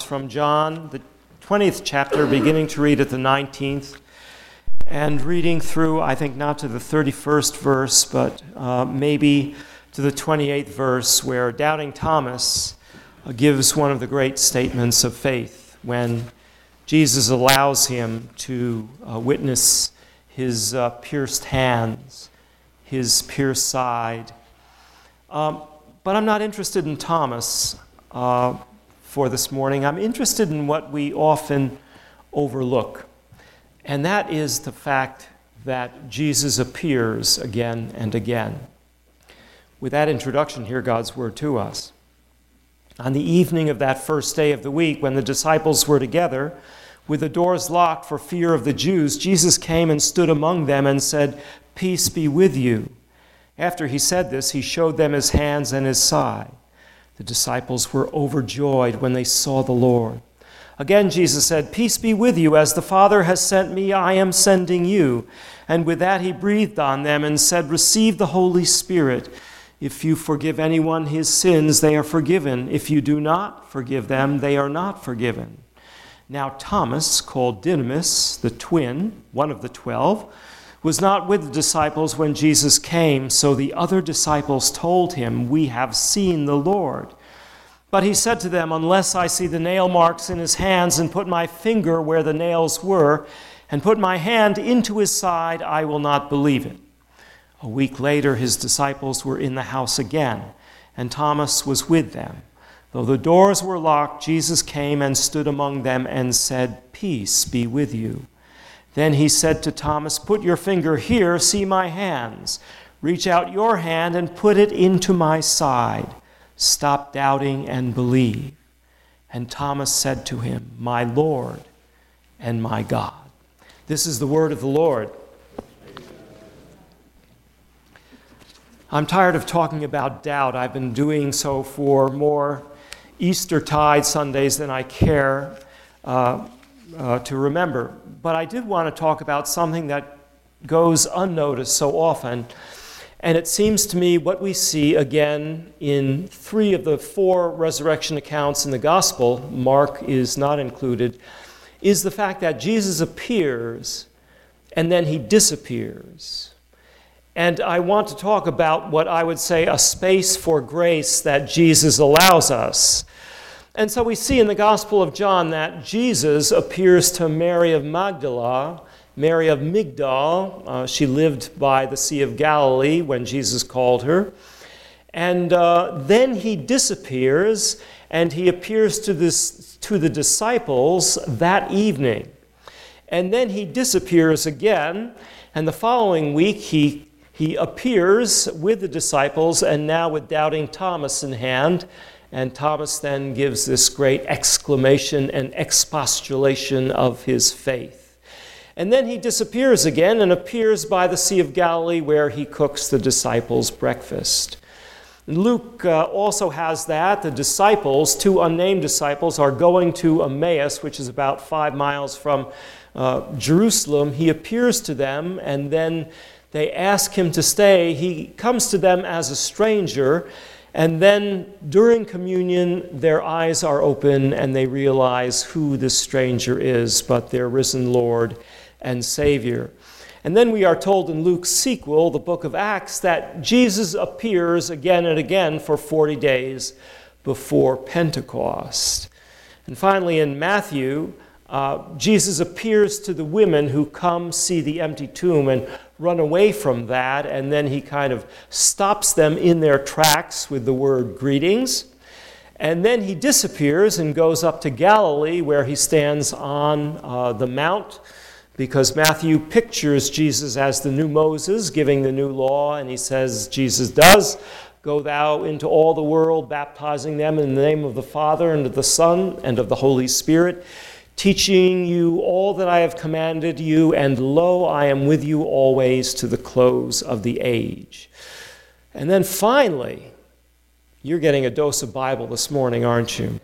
from John, the 20th chapter, beginning to read at the 19th, and reading through, I think, not to the 31st verse, but maybe to the 28th verse, where doubting Thomas gives one of the great statements of faith when Jesus allows him to witness his pierced hands, his pierced side. But I'm not interested in Thomas for this morning. I'm interested in what we often overlook, and that is the fact that Jesus appears again and again. With that introduction, hear God's word to us. On the evening of that first day of the week, when the disciples were together, with the doors locked for fear of the Jews, Jesus came and stood among them and said, "Peace be with you." After he said this, he showed them his hands and his side. The disciples were overjoyed when they saw the Lord. Again, Jesus said, "Peace be with you. As the Father has sent me, I am sending you." And with that, he breathed on them and said, "Receive the Holy Spirit. If you forgive anyone his sins, they are forgiven. If you do not forgive them, they are not forgiven." Now Thomas, called Didymus, the twin, one of the 12, was not with the disciples when Jesus came, so the other disciples told him, "We have seen the Lord." But he said to them, "Unless I see the nail marks in his hands and put my finger where the nails were and put my hand into his side, I will not believe it." A week later, his disciples were in the house again, and Thomas was with them. Though the doors were locked, Jesus came and stood among them and said, "Peace be with you." Then he said to Thomas, "Put your finger here, see my hands. Reach out your hand and put it into my side. Stop doubting and believe." And Thomas said to him, "My Lord and my God." This is the word of the Lord. I'm tired of talking about doubt. I've been doing so for more Eastertide Sundays than I care to remember. But I did want to talk about something that goes unnoticed so often. And it seems to me what we see again in 3 of the 4 resurrection accounts in the gospel, Mark is not included, is the fact that Jesus appears and then he disappears. And I want to talk about what I would say a space for grace that Jesus allows us. And so we see in the Gospel of John that Jesus appears to Mary of Magdala, Mary of Migdal. She lived by the Sea of Galilee when Jesus called her. And then he disappears, and he appears to the disciples that evening. And then he disappears again, and the following week he appears with the disciples, and now with doubting Thomas in hand. And Thomas then gives this great exclamation and expostulation of his faith. And then he disappears again and appears by the Sea of Galilee, where he cooks the disciples' breakfast. Luke also has that. The disciples, 2 unnamed disciples, are going to Emmaus, which is about 5 miles from Jerusalem. He appears to them, and then they ask him to stay. He comes to them as a stranger, and then during communion, their eyes are open and they realize who this stranger is, but their risen Lord and Savior. And then we are told in Luke's sequel, the book of Acts, that Jesus appears again and again for 40 days before Pentecost. And finally in Matthew, Jesus appears to the women who come see the empty tomb and run away from that, and then he kind of stops them in their tracks with the word "greetings." And then he disappears and goes up to Galilee, where he stands on the mount, because Matthew pictures Jesus as the new Moses giving the new law, and he says Jesus does, "Go thou into all the world, baptizing them in the name of the Father and of the Son and of the Holy Spirit, teaching you all that I have commanded you, and lo, I am with you always to the close of the age." And then finally, you're getting a dose of Bible this morning, aren't you?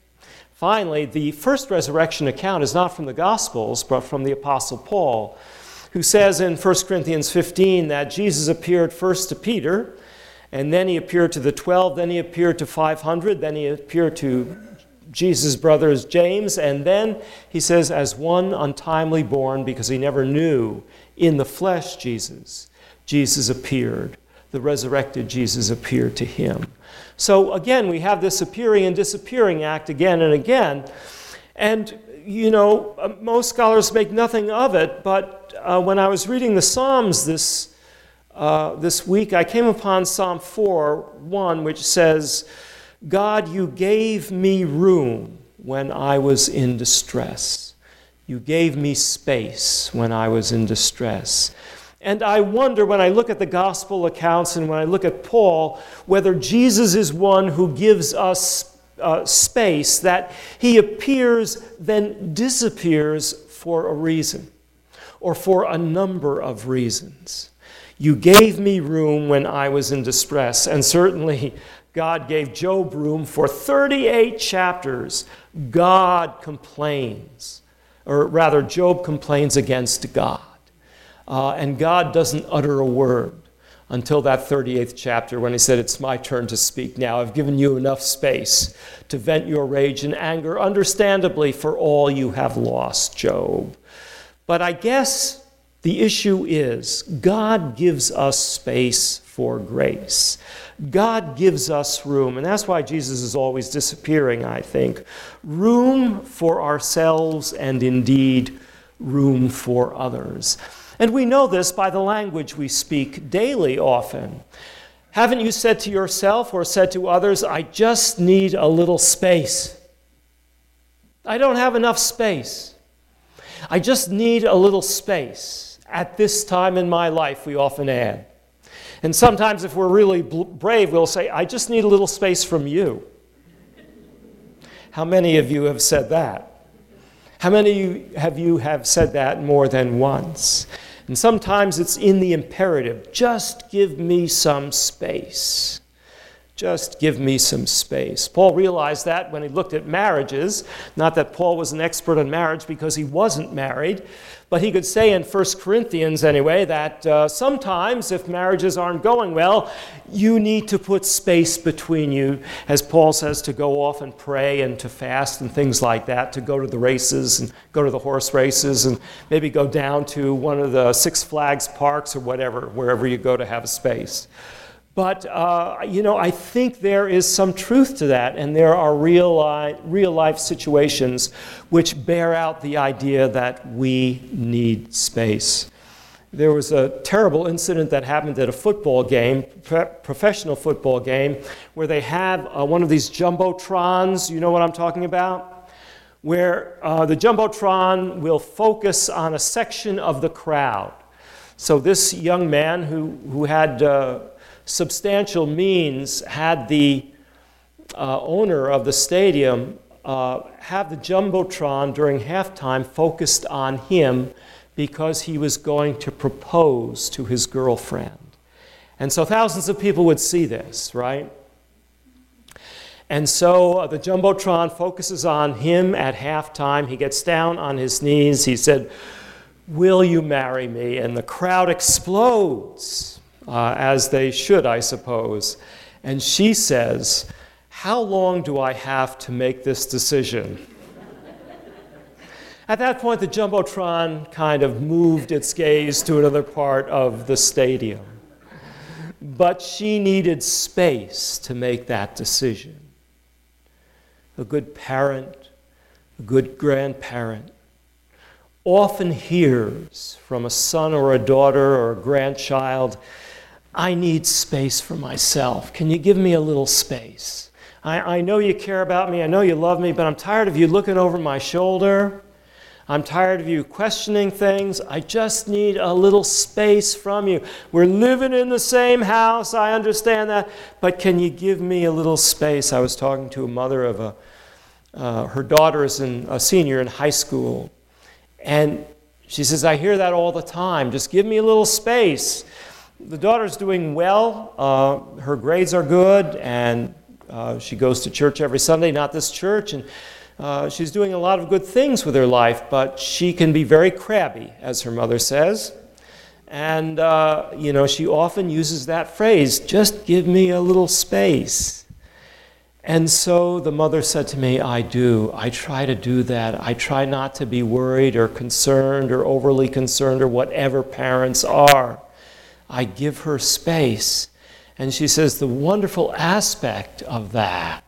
Finally, the first resurrection account is not from the Gospels, but from the Apostle Paul, who says in 1 Corinthians 15 that Jesus appeared first to Peter, and then he appeared to the 12, then he appeared to 500, then he appeared to Jesus' brother is James, and then he says, as one untimely born, because he never knew in the flesh Jesus appeared. The resurrected Jesus appeared to him. So again, we have this appearing and disappearing act again and again. And, most scholars make nothing of it, but when I was reading the Psalms this week, I came upon Psalm 4:1, which says, God, you gave me room when I was in distress. You gave me space when I was in distress. And I wonder, when I look at the gospel accounts and when I look at Paul, whether Jesus is one who gives us space, that he appears, then disappears for a reason, or for a number of reasons. You gave me room when I was in distress, and certainly God gave Job room for 38 chapters. God complains, or rather, Job complains against God. And God doesn't utter a word until that 38th chapter when he said, it's my turn to speak now. I've given you enough space to vent your rage and anger, understandably, for all you have lost, Job. But I guess the issue is God gives us space for grace. God gives us room, and that's why Jesus is always disappearing, I think. Room for ourselves and indeed room for others. And we know this by the language we speak daily often. Haven't you said to yourself or said to others, I just need a little space. I don't have enough space. I just need a little space. At this time in my life, we often add. And sometimes if we're really brave, we'll say, I just need a little space from you. How many of you have said that? How many of you have said that more than once? And sometimes it's in the imperative, just give me some space. Just give me some space. Paul realized that when he looked at marriages. Not that Paul was an expert on marriage because he wasn't married, but he could say in 1 Corinthians anyway that sometimes if marriages aren't going well, you need to put space between you, as Paul says, to go off and pray and to fast and things like that, to go to the races and go to the horse races and maybe go down to one of the Six Flags parks or whatever, wherever you go to have space. But, I think there is some truth to that, and there are real life situations which bear out the idea that we need space. There was a terrible incident that happened at a football game, professional football game, where they have one of these jumbotrons, you know what I'm talking about? Where the jumbotron will focus on a section of the crowd. So this young man who had substantial means had the owner of the stadium have the jumbotron during halftime focused on him because he was going to propose to his girlfriend. And so thousands of people would see this, right? And so the jumbotron focuses on him at halftime. He gets down on his knees. He said, "Will you marry me?" And the crowd explodes. As they should, I suppose. And she says, "How long do I have to make this decision?" At that point, the jumbotron kind of moved its gaze to another part of the stadium. But she needed space to make that decision. A good parent, a good grandparent, often hears from a son or a daughter or a grandchild, "I need space for myself. Can you give me a little space? I know you care about me. I know you love me, but I'm tired of you looking over my shoulder. I'm tired of you questioning things. I just need a little space from you. We're living in the same house. I understand that, but can you give me a little space?" I was talking to a mother of her daughter is a senior in high school, and she says, "I hear that all the time. Just give me a little space." The daughter's doing well. Her grades are good, and she goes to church every Sunday, not this church, and she's doing a lot of good things with her life, but she can be very crabby, as her mother says. And, she often uses that phrase, "Just give me a little space." And so the mother said to me, I do. I try to do that. I try not to be worried or concerned or overly concerned or whatever parents are. I give her space. And she says the wonderful aspect of that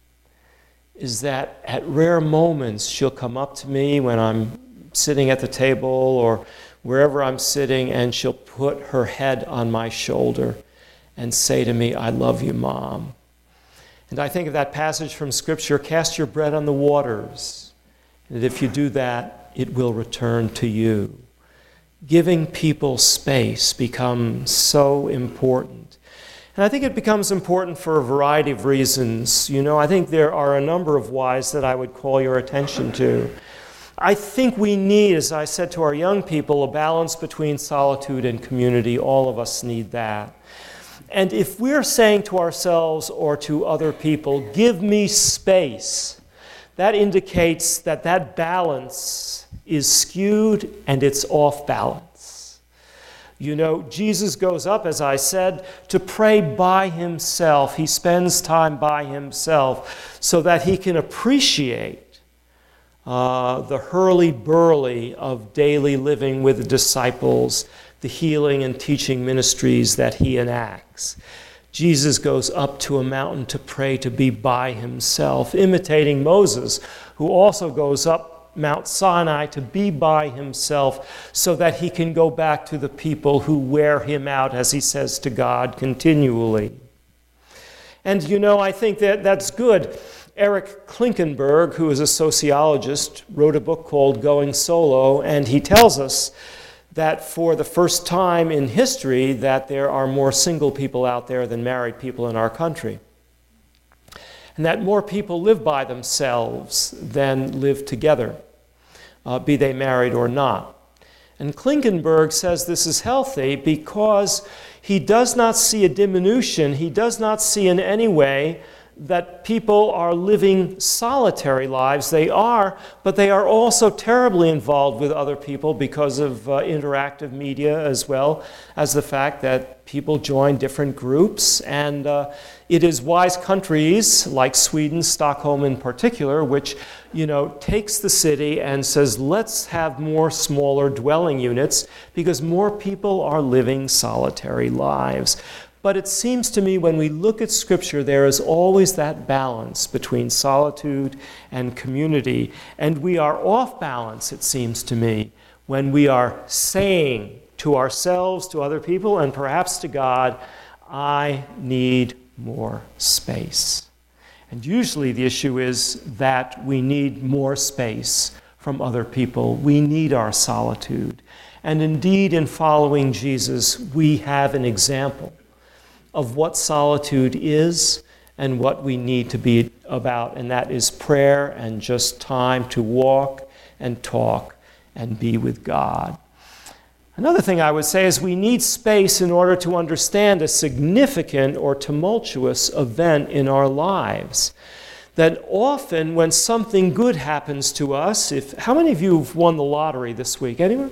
is that at rare moments she'll come up to me when I'm sitting at the table or wherever I'm sitting, and she'll put her head on my shoulder and say to me, I love you, Mom. And I think of that passage from Scripture, cast your bread on the waters, and if you do that, it will return to you. Giving people space becomes so important. And I think it becomes important for a variety of reasons. You know, I think there are a number of whys that I would call your attention to. I think we need, as I said to our young people, a balance between solitude and community. All of us need that. And if we're saying to ourselves or to other people, give me space, that indicates that that balance is skewed and it's off balance. You know, Jesus goes up, as I said, to pray by himself. He spends time by himself so that he can appreciate the hurly-burly of daily living with the disciples, the healing and teaching ministries that he enacts. Jesus goes up to a mountain to pray, to be by himself, imitating Moses, who also goes up Mount Sinai to be by himself so that he can go back to the people who wear him out, as he says to God continually. And you know, I think that that's good. Eric Klinkenberg, who is a sociologist, wrote a book called Going Solo, and he tells us that for the first time in history that there are more single people out there than married people in our country. And that more people live by themselves than live together, be they married or not. And Klinkenberg says this is healthy because he does not see a diminution, he does not see in any way that people are living solitary lives. They are, but they are also terribly involved with other people because of interactive media, as well as the fact that people join different groups. And it is wise countries like Sweden, Stockholm in particular, which, you know, takes the city and says, let's have more smaller dwelling units because more people are living solitary lives. But it seems to me when we look at Scripture, there is always that balance between solitude and community. And we are off balance, it seems to me, when we are saying to ourselves, to other people, and perhaps to God, I need more space. And usually the issue is that we need more space from other people. We need our solitude. And indeed, in following Jesus, we have an example of what solitude is and what we need to be about, and that is prayer and just time to walk and talk and be with God. Another thing I would say is we need space in order to understand a significant or tumultuous event in our lives. That often when something good happens to us, how many of you have won the lottery this week? Anyone?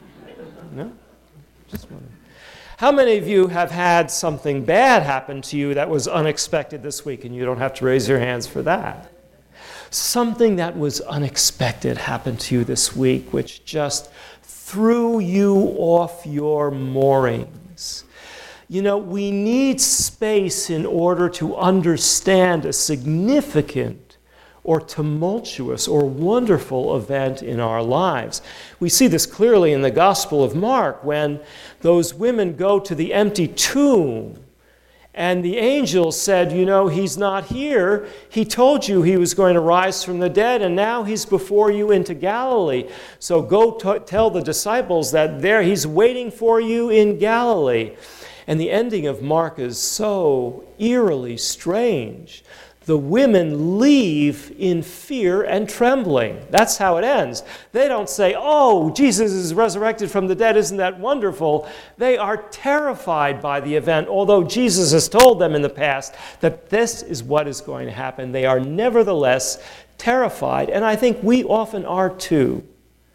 No? Just one. How many of you have had something bad happen to you that was unexpected this week, and you don't have to raise your hands for that? Something that was unexpected happened to you this week, which just threw you off your moorings. You know, we need space in order to understand a significant or tumultuous or wonderful event in our lives. We see this clearly in the Gospel of Mark when those women go to the empty tomb and the angel said, you know, he's not here. He told you he was going to rise from the dead, and now he's before you into Galilee. So go tell the disciples that he's waiting for you in Galilee. And the ending of Mark is so eerily strange. The women leave in fear and trembling. That's how it ends. They don't say, oh, Jesus is resurrected from the dead, isn't that wonderful? They are terrified by the event, although Jesus has told them in the past that this is what is going to happen. They are nevertheless terrified, and I think we often are too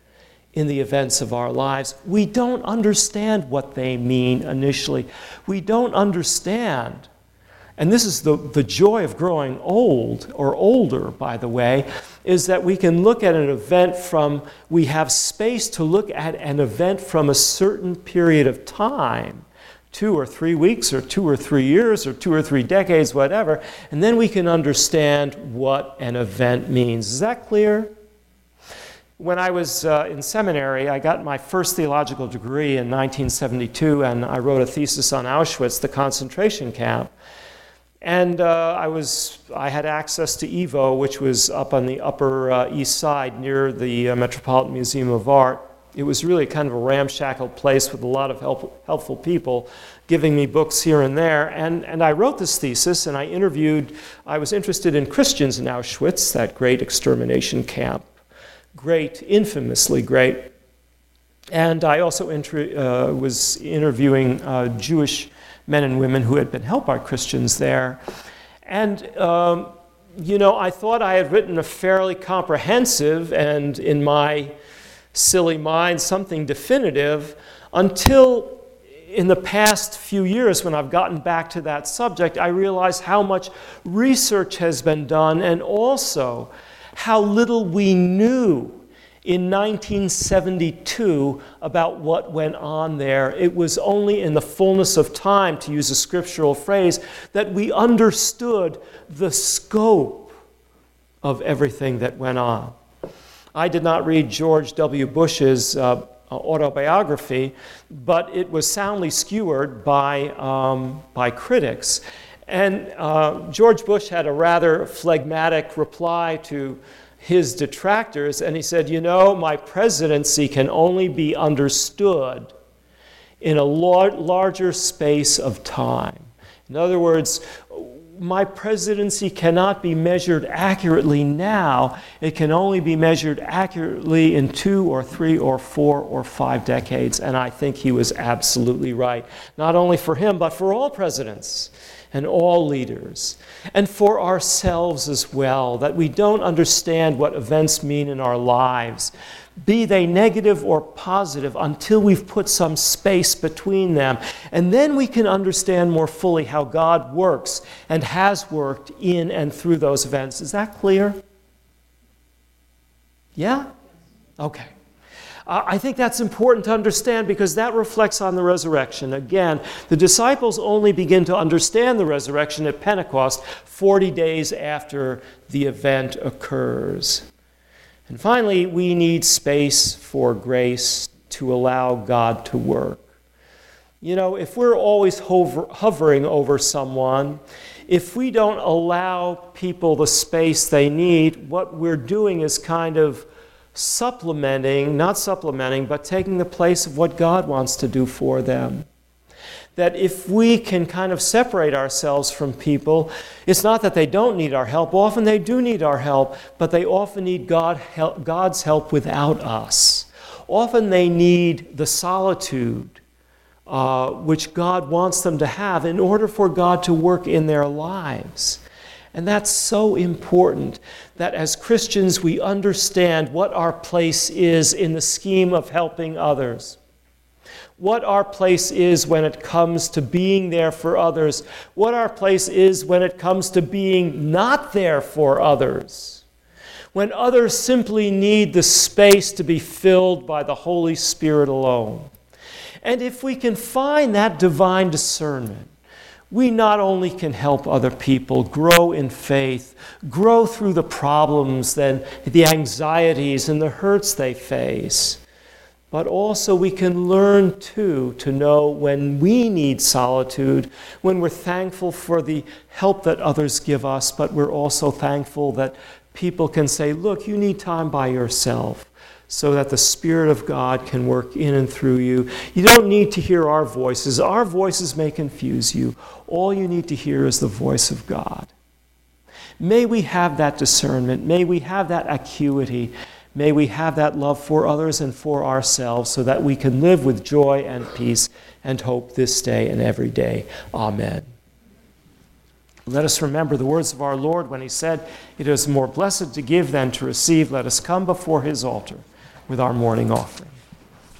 in the events of our lives. We don't understand what they mean initially. We don't understand. and this is the joy of growing old, or older, by the way, is that we can look at an event we have space to look at an event from a certain period of time, 2 or 3 weeks, or 2 or 3 years, or 2 or 3 decades, whatever, and then we can understand what an event means. Is that clear? When I was in seminary, I got my first theological degree in 1972, and I wrote a thesis on Auschwitz, the concentration camp. And I had access to Evo, which was up on the Upper East Side near the Metropolitan Museum of Art. It was really kind of a ramshackle place with a lot of helpful people giving me books here and there. And I wrote this thesis, and I was interested in Christians in Auschwitz, that great extermination camp. Great, infamously great. And I also was interviewing Jewish men and women who had been helped by Christians there. And, I thought I had written a fairly comprehensive and, in my silly mind, something definitive, until in the past few years, when I've gotten back to that subject, I realized how much research has been done, and also how little we knew in 1972 about what went on there. It was only in the fullness of time, to use a scriptural phrase, that we understood the scope of everything that went on. I did not read George W. Bush's autobiography, but it was soundly skewered by critics. And George Bush had a rather phlegmatic reply to his detractors, and he said, my presidency can only be understood in a larger space of time. In other words, my presidency cannot be measured accurately now. It can only be measured accurately in 2 or 3 or 4 or 5 decades. And I think he was absolutely right, not only for him, but for all presidents and all leaders, and for ourselves as well, that we don't understand what events mean in our lives, be they negative or positive, until we've put some space between them. And then we can understand more fully how God works and has worked in and through those events. Is that clear? Yeah? Okay. I think that's important to understand, because that reflects on the resurrection. Again, the disciples only begin to understand the resurrection at Pentecost, 40 days after the event occurs. And finally, we need space for grace to allow God to work. If we're always hovering over someone, if we don't allow people the space they need, what we're doing is kind of not supplementing, but taking the place of what God wants to do for them. That if we can kind of separate ourselves from people, it's not that they don't need our help. Often they do need our help, but they often need God's help without us. Often they need the solitude which God wants them to have in order for God to work in their lives. And that's so important, that as Christians we understand what our place is in the scheme of helping others. What our place is when it comes to being there for others. What our place is when it comes to being not there for others. When others simply need the space to be filled by the Holy Spirit alone. And if we can find that divine discernment, we not only can help other people grow in faith, grow through the problems and the anxieties and the hurts they face, but also we can learn too to know when we need solitude, when we're thankful for the help that others give us, but we're also thankful that people can say, look, you need time by yourself, so that the Spirit of God can work in and through you. You don't need to hear our voices. Our voices may confuse you. All you need to hear is the voice of God. May we have that discernment. May we have that acuity. May we have that love for others and for ourselves, so that we can live with joy and peace and hope this day and every day. Amen. Let us remember the words of our Lord when he said, "It is more blessed to give than to receive." Let us come before his altar with our morning offering.